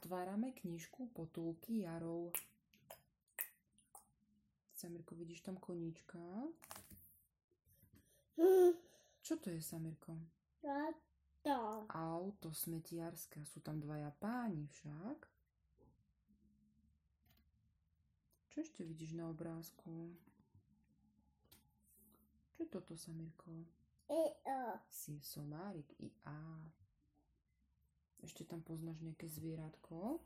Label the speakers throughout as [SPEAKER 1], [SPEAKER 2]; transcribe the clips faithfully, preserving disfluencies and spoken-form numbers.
[SPEAKER 1] Otvárame knižku Potulky Jarov. Samirko, vidíš tam koníčka? Čo to je, Samirko?
[SPEAKER 2] Auto.
[SPEAKER 1] Auto smetiarské. Sú tam dvaja páni však. Čo ešte vidíš na obrázku? Čo je toto, Samirko?
[SPEAKER 2] I O.
[SPEAKER 1] Si somárik, i A. Ešte tam poznáš nejaké zvieratko?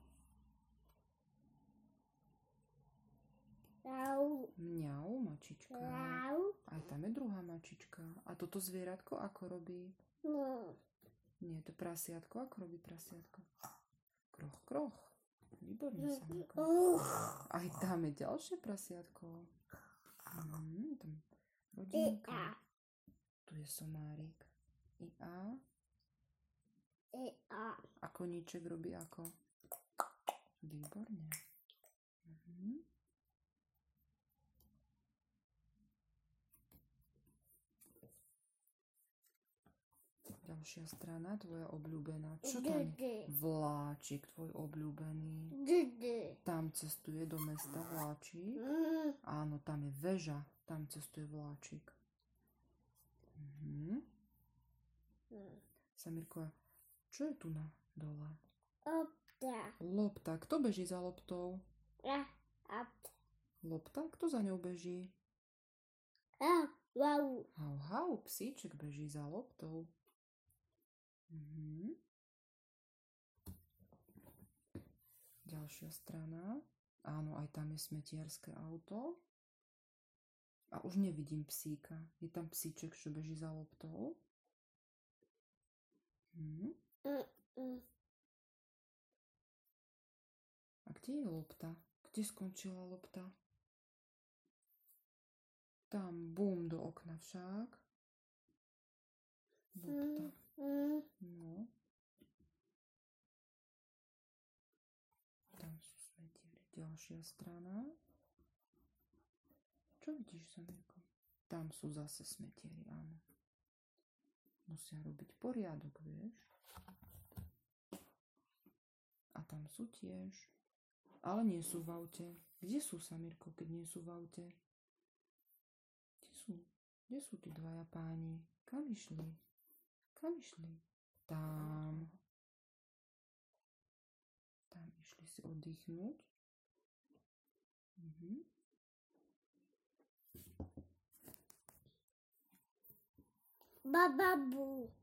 [SPEAKER 2] Au.
[SPEAKER 1] Mňau, mačička.
[SPEAKER 2] Au.
[SPEAKER 1] Aj tam je druhá mačička. A toto zvieratko ako robí?
[SPEAKER 2] No.
[SPEAKER 1] Nie, to prasiatko. Ako robí prasiatko? Kroch, kroch. Výborne, Samirko. Aj tam je ďalšie prasiatko. Mm, tam rodinka.
[SPEAKER 2] I A.
[SPEAKER 1] Tu je somárik. I A.
[SPEAKER 2] I A.
[SPEAKER 1] A koníček robí ako? Výborne. Mhm. Ďalšia strana, tvoja obľúbená. Čo tam je? Vláčik, tvoj obľúbený.
[SPEAKER 2] Didi.
[SPEAKER 1] Tam cestuje do mesta vláčik.
[SPEAKER 2] Mm.
[SPEAKER 1] Áno, tam je väža. Tam cestuje vláčik. Mhm.
[SPEAKER 2] Mm.
[SPEAKER 1] Samirko, čo je tu na dole?
[SPEAKER 2] Opta.
[SPEAKER 1] Lopta. Kto beží za loptou?
[SPEAKER 2] A. A.
[SPEAKER 1] Lopta? Kto za ňou beží?
[SPEAKER 2] A. Wow.
[SPEAKER 1] Hau, hau, psíček beží za loptou. Mhm. Ďalšia strana. Áno, aj tam je smetiarské auto. A už nevidím psíka. Je tam psíček, čo beží za loptou. Mhm.
[SPEAKER 2] Mm. Mm.
[SPEAKER 1] A kde je lopta? Kde skončila lopta? Tam, bum, do okna však. Lopta.
[SPEAKER 2] Mm.
[SPEAKER 1] No. Tam sú smetiary. Ďalšia strana. Čo vidíš, Samirko? Tam sú zase smetiary, áno. Musia robiť poriadok, vieš? A tam sú tiež. Ale nie sú v aute. Kde sú, Samirko, keď nie sú v aute? Kde sú? Kde sú tí dvaja páni? Kam išli? Kam išli? Tam. Tam išli si oddychnúť. Mhm.
[SPEAKER 2] Bababu.